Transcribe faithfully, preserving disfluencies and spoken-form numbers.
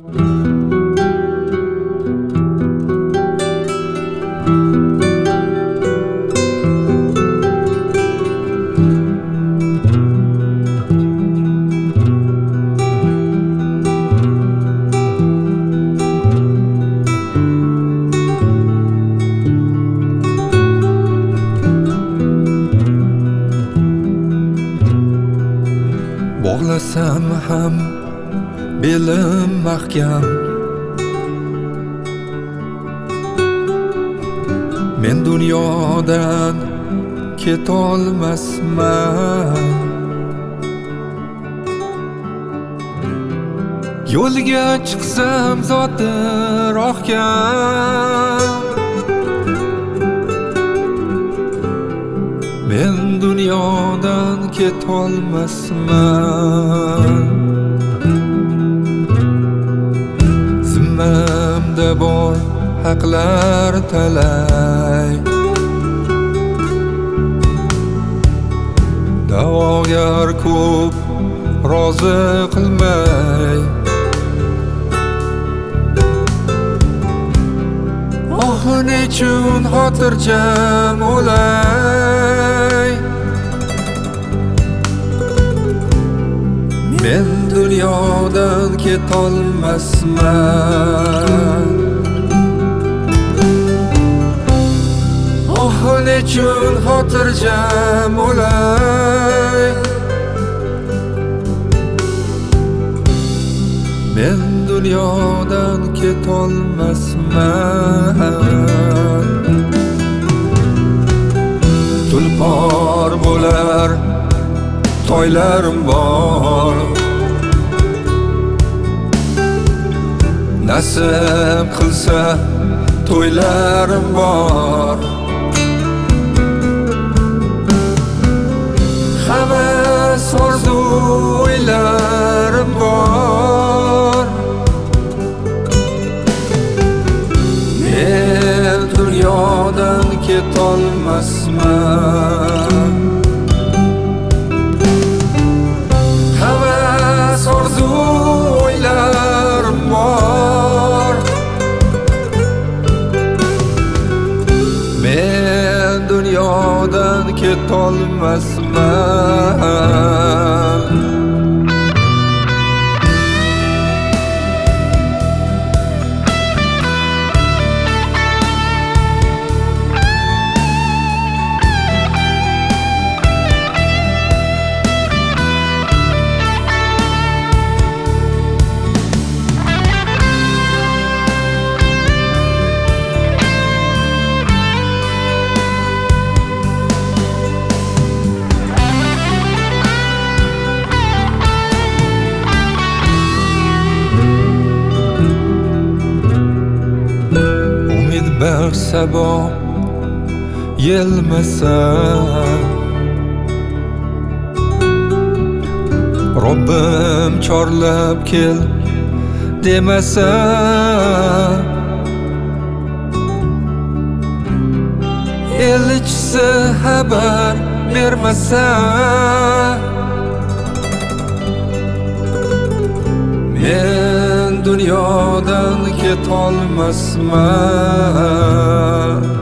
Bog'lasam ham belim mahkam, men dunyodan ketolmasman. Yo'lga chiqsam zoti rohkam, men dunyodan ketolmasman. Zimmamda bor haqlar talay, da'vogar ko'p rozi qilmay, oh nechun xotirjam o'lay. Men dunyodan ketolmasman. Oh nechun xotirjam o'lay. Men dunyodan ketolmasman. Tulpor bo'lar toylarim bor, nasib qilsa to'ylarim bor. Havas orzu o'ylarim bor. Men dunyodan ketolmasman. Havas orzu o'ylarim bor. Men dunyodan ketolmasman. Bir sabah yelmasa, Robbim chorlab kel demasa, elchisi xabar bermasa, men dunyodan ketolmasman.